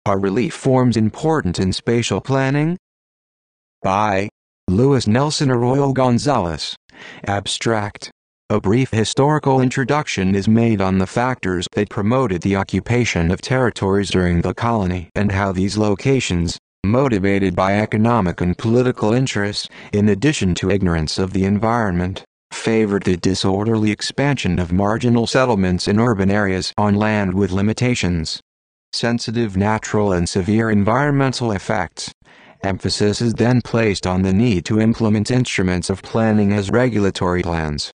Are relief forms important in spatial planning? By Louis Nelson Arroyo Gonzalez. Abstract. A brief historical introduction is made on the factors that promoted the occupation of territories during the colony and how these locations, motivated by economic and political interests, in addition to ignorance of the environment, favored the disorderly expansion of marginal settlements in urban areas on land with limitations. Sensitive natural and severe environmental effects. Emphasis is then placed on the need to implement instruments of planning as regulatory plans,